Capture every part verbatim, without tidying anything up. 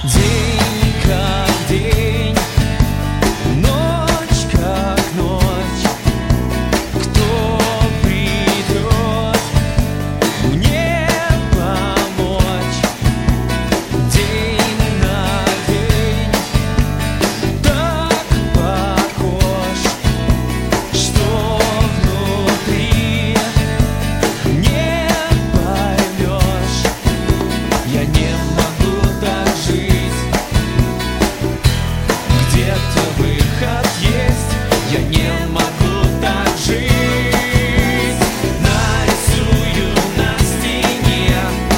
День как день, ночь как ночь. Кто придет мне помочь? День на день так похож, что внутри не поймешь. Я не могу так жить. Где-то выход есть. Я не могу так жить. Нарисую на стене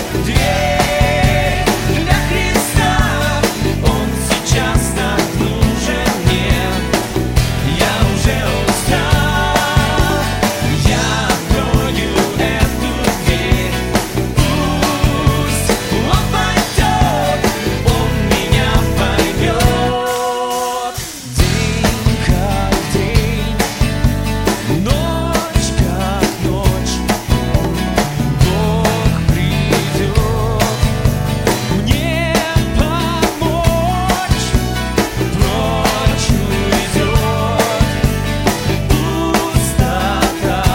дверь для Христа. Он сейчас так нужен мне. Я уже устал. Я открою эту дверь. Пусть он пойдет, он меня поймет. День как день, ночь как ночь. Бог придет мне помочь. Прочь уйдет пустота.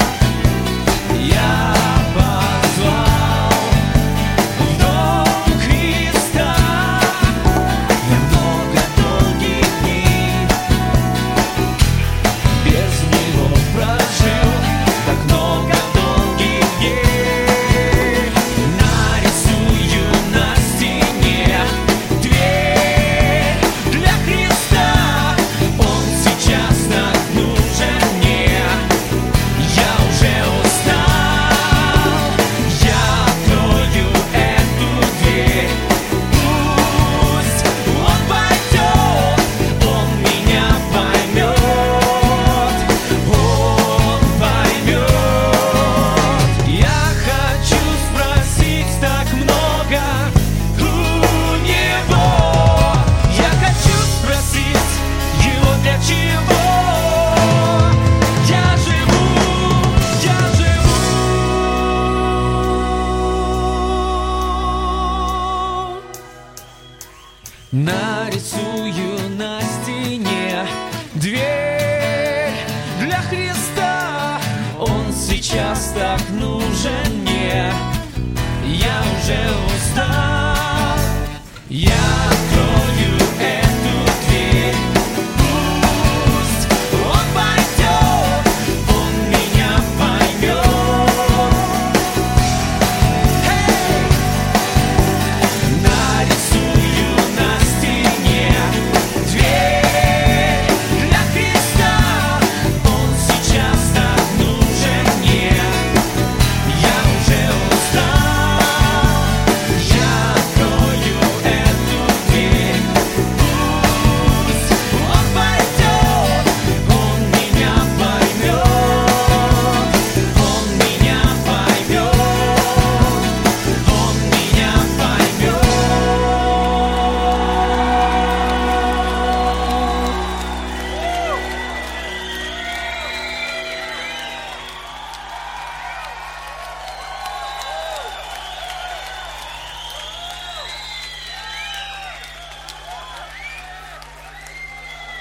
Я позвал в дом Христа. Я много долгих дней без него прожил, так много долгих дней. Нарисую на стене дверь для Христа. Он сейчас так нужен мне. Я уже устал. Я открою эту дверь. Пусть он пойдет, он меня поймет. Он поймет. Я хочу спросить так много у него. Я хочу спросить его, для чего я живу, я живу. Нарисую на стене дверь для Христа. Он сейчас так нужен мне. Я уже устал. Я